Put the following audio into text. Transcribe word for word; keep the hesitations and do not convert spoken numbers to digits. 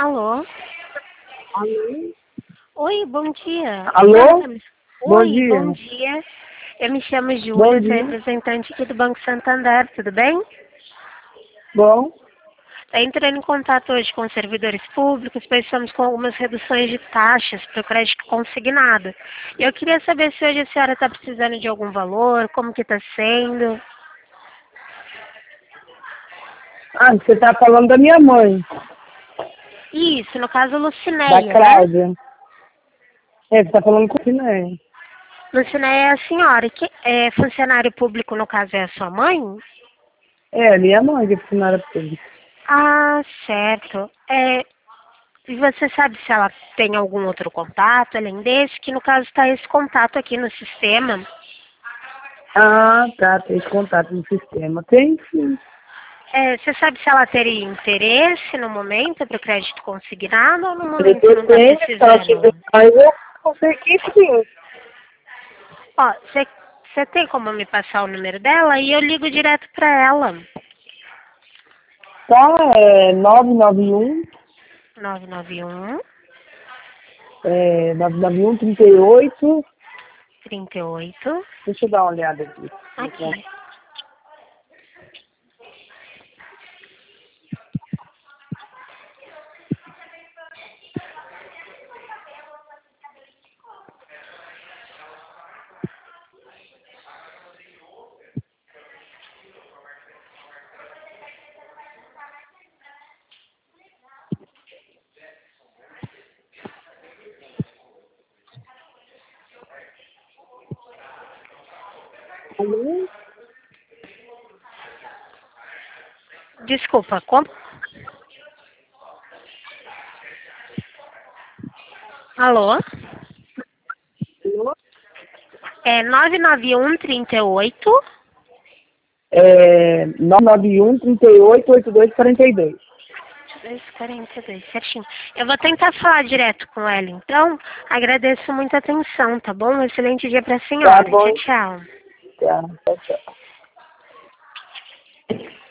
Alô? Alô? Oi, bom dia. Alô? Oi, Bom dia. bom dia. Eu me chamo Bom Júlia, sou dia. representante aqui do Banco Santander, tudo bem? Bom. Estou entrando em contato hoje com os servidores públicos, pois estamos com algumas reduções de taxas para o crédito consignado. E eu queria saber se hoje a senhora está precisando de algum valor, como que está sendo. Ah, você tá falando da minha mãe, Isso, no caso da Lucinéia, né? Cláudia. É, você tá falando com a Cineia. Lucinéia é a senhora, que é funcionário público, no caso é a sua mãe? É, minha mãe que é funcionária pública. Ah, certo. É, e você sabe se ela tem algum outro contato além desse? Que no caso está esse contato aqui no sistema. Ah, tá, tem esse contato no sistema. Tem sim. É, você sabe se ela teria interesse no momento para o crédito consignado ou no momento não está Depende, se ela tiver precisando? mais, eu consegui sim. Ó, você você tem como me passar o número dela e eu ligo direto para ela. Tá, é nove nove um, nove nove um, é nove nove um, trinta e oito. trinta e oito. Deixa eu dar uma olhada aqui. Aqui. Alô? Desculpa, como? Alô? Alô? É nove nove um, trinta e oito. É nove nove um, trinta e oito, oitenta e dois quarenta e dois. dois quarenta e dois, certinho. Eu vou tentar falar direto com ela, então. Agradeço muita atenção, tá bom? Um excelente dia pra Tá senhora. bom, Tchau, tchau. tá. Tchau, tchau.